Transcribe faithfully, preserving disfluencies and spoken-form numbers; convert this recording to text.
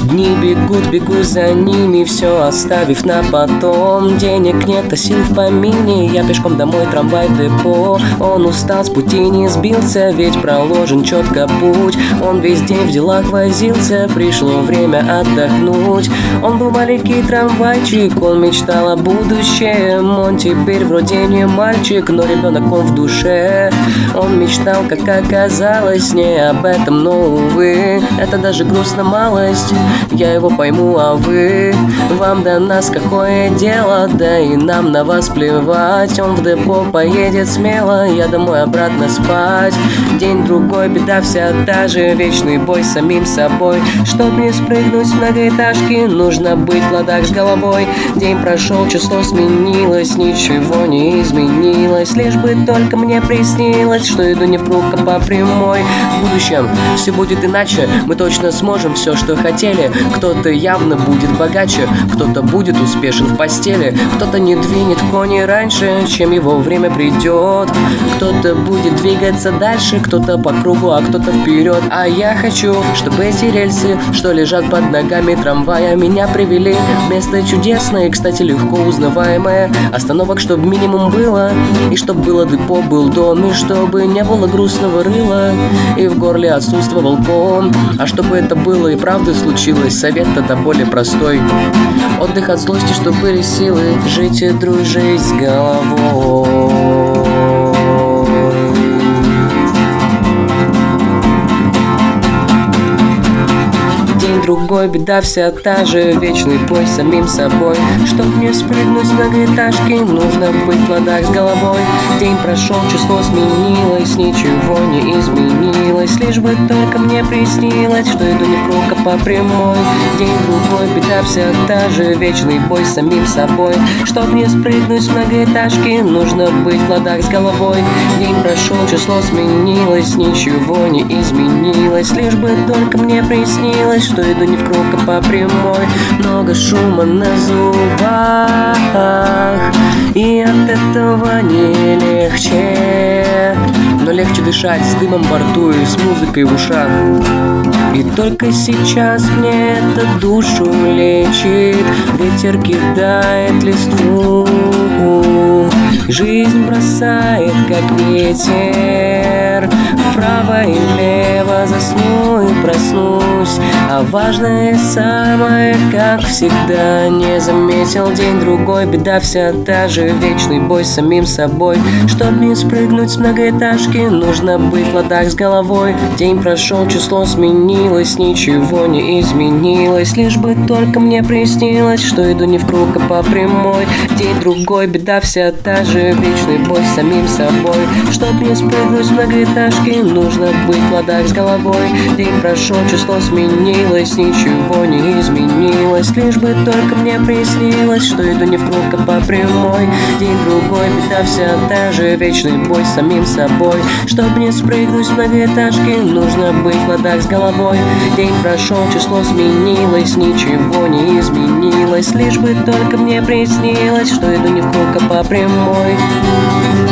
Дни бегут, бегу за ними, все оставив на потом. Денег нет, а сил в помине, я пешком домой, трамвай в депо. Он устал, с пути не сбился, ведь проложен четко путь. Он весь день в делах возился, пришло время отдохнуть. Он был маленький трамвайчик, он мечтал о будущем. Он теперь вроде не мальчик, но ребенок он в душе. Он мечтал, как оказалось, не об этом, но увы, это даже грустно малость. Я его пойму, а вы? Вам до нас какое дело? Да и нам на вас плевать. Он в депо поедет смело, я домой обратно спать. День-другой, беда вся та же, вечный бой с самим собой. Чтоб не спрыгнуть с многоэтажки, нужно быть в ладах с головой. День прошел, число сменилось, ничего не изменилось. Лишь бы только мне приснилось, что иду не в круг, а по прямой. В будущем все будет иначе, мы точно сможем все, что хотели. Кто-то явно будет богаче, кто-то будет успешен в постели, кто-то не двинет кони раньше, чем его время придет. Кто-то будет двигаться дальше, кто-то по кругу, а кто-то вперед. А я хочу, чтобы эти рельсы, что лежат под ногами трамвая, меня привели в место чудесное, кстати, легко узнаваемое. Остановок, чтобы минимум было, и чтоб было депо, был дом, и чтобы не было грустного рыла, и в горле отсутствовал ком. А чтобы это было и правда случилось, совет-то до более простой. Отдых от злости, чтоб были силы жить и дружить с головой. Другой, беда вся та же, вечный бой с самим собой. Чтоб не спрыгнуть с многоэтажки, нужно быть в ладах с головой. День прошел, число сменилось, ничего не изменилось. Лишь бы только мне приснилось, что иду не в круг, а по прямой. День-другой, беда вся та же, вечный бой с самим собой. Чтоб не спрыгнуть с многоэтажки, нужно быть в ладах с головой. День прошел, число сменилось, ничего не изменилось. Лишь бы только мне приснилось, что иду не в круг, а по прямой. Много шума на зубах, и от этого не легче. Но легче дышать с дымом во рту и с музыкой в ушах. И только сейчас мне это душу лечит. Ветер кидает листву, жизнь бросает, как ветер. Вправо и влево засну и проснусь. А важное самое, как всегда, не заметил день-другой. Беда вся та же, вечный бой с самим собой. Чтоб не спрыгнуть с многоэтажки, нужно быть в ладах с головой. День прошел, число сменилось, ничего не изменилось. Лишь бы только мне приснилось, что иду не в круг, а по прямой. День-другой, беда вся та же, вечный бой с самим собой. Чтоб не спрыгнуть с многоэтажки, нужно быть в ладах с головой. День прошел, число сменилось, ничего не изменилось. Лишь бы только мне приснилось, что иду не в круг, а по прямой. День-другой, беда вся та же, вечный бой с самим собой. Чтоб не спрыгнуть с многоэтажки, нужно быть в ладах с головой. День прошел, число сменилось, ничего не изменилось. Лишь бы только мне приснилось, что иду не в круг, а по прямой.